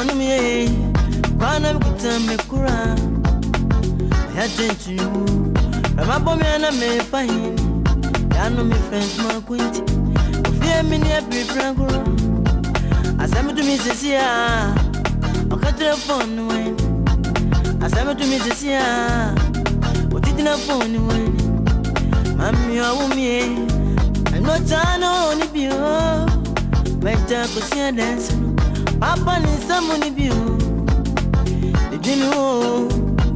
Minimani, Kwana Kitame Kura. I attend to you. Ramabomana may find. I know my friends, my quint. Fear me near Brangro. As I'm to Mrs. Sia, I'll cut the phone when. As I'm to Mrs. Sia, what did not phone when? Mammy, I will me. I'm not trying on the view. My dad was here dancing. Papa needs someone to view. The Jimmy,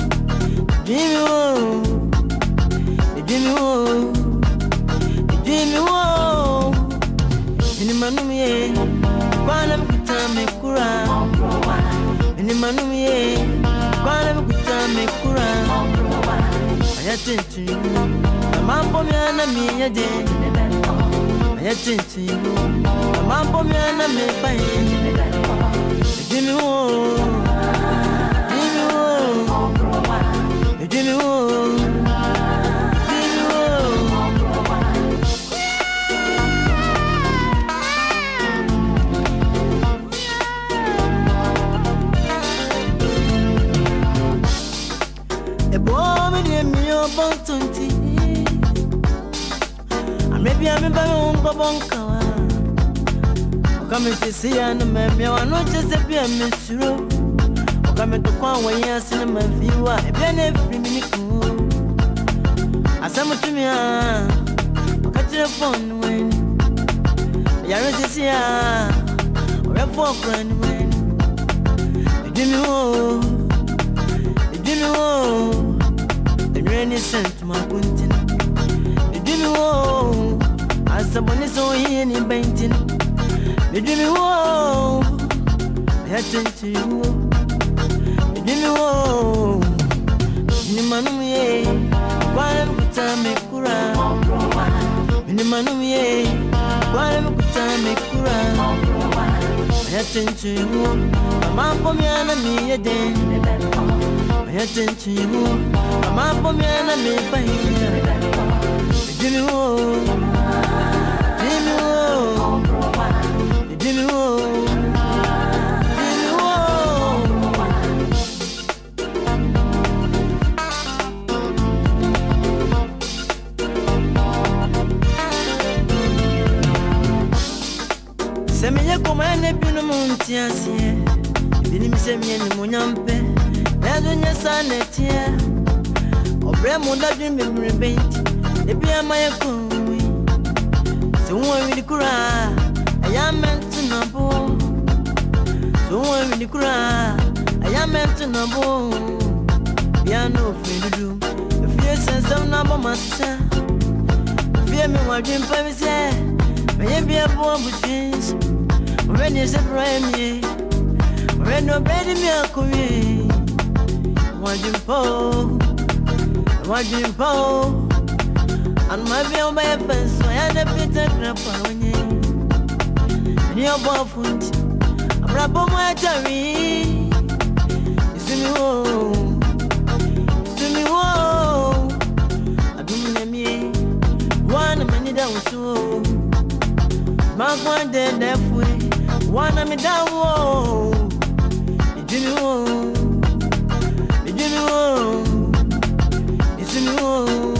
Jimmy, the Jimmy. Jimmy wo ni manumie kwana mkutame kura ni manumie kwana mkutame kura ayatentu mambo myana miyade ayatentu mambo myana mepai Jimmy wo Jimmy wo Jimmy wo about 20. Maybe I'm a babonka. Come to see and maybe I know just a beer, Miss Rowe. Come to Kwan when you're seeing my viewer, a pen every minute. I sum to me, catch the phone when you're here, or a four friend when you didn't know, you didn't know. Rainy sent my punting. You did me woe. As someone is so in painting. You did me woe. I attend to you. You did me woe. Nimanumie. Quam Kutame Kura. Nimanumie. Quam Kutame Kura. I attend to you. A man for me and me a day. I attend to you. A man for me and me fine. Jimmy wo, Jimmy wo, Jimmy wo, Jimmy wo. Semi ye komane bino muntiasie. Bini mi semi ni munyampe. Nadunya sanetia. Obre munda jimbe mrebenti. Ebi amaya kumi. So one with the kura. I am meant to know. So one with the kura. I am meant to know. Piano free to do. If you say some number master. Fear me what dream for me say. Maybe a poor bushings. When you separate me. When nobody me a kumi. What dream for? What dream for? And my bill by a fence, so I had a bit of crap on you. And your boyfriend, a brabo my cherry. You see me, oh, you see me, oh. I don't me one minute down, so Mark one day, that way, one of me down, oh, you see me, oh, you see me, oh, you see me, oh.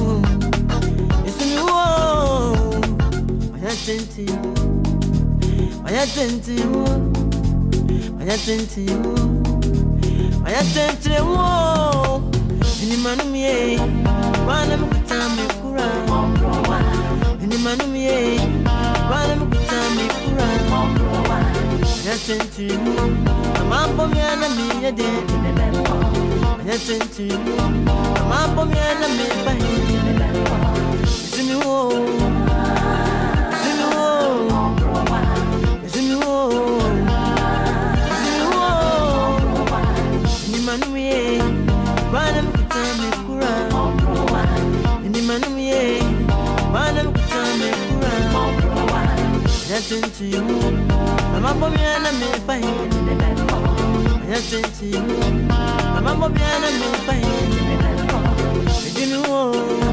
I attend to you. I attend to you. I attend to you. I attend to you. Inimanumie, Kwana Mkutame Kura. Inimanumie, Kwana Mkutame Kura. I attend to you. Amambo miana miya de. I attend to you. Amambo miana miya. See me wo. Manumie, Kwana Mkutame Kura. Manumie, Kwana Mkutame Kura. I attend to you. Mambo miana me fine. I attend to you. Mambo miana me fine. Jimmy wo.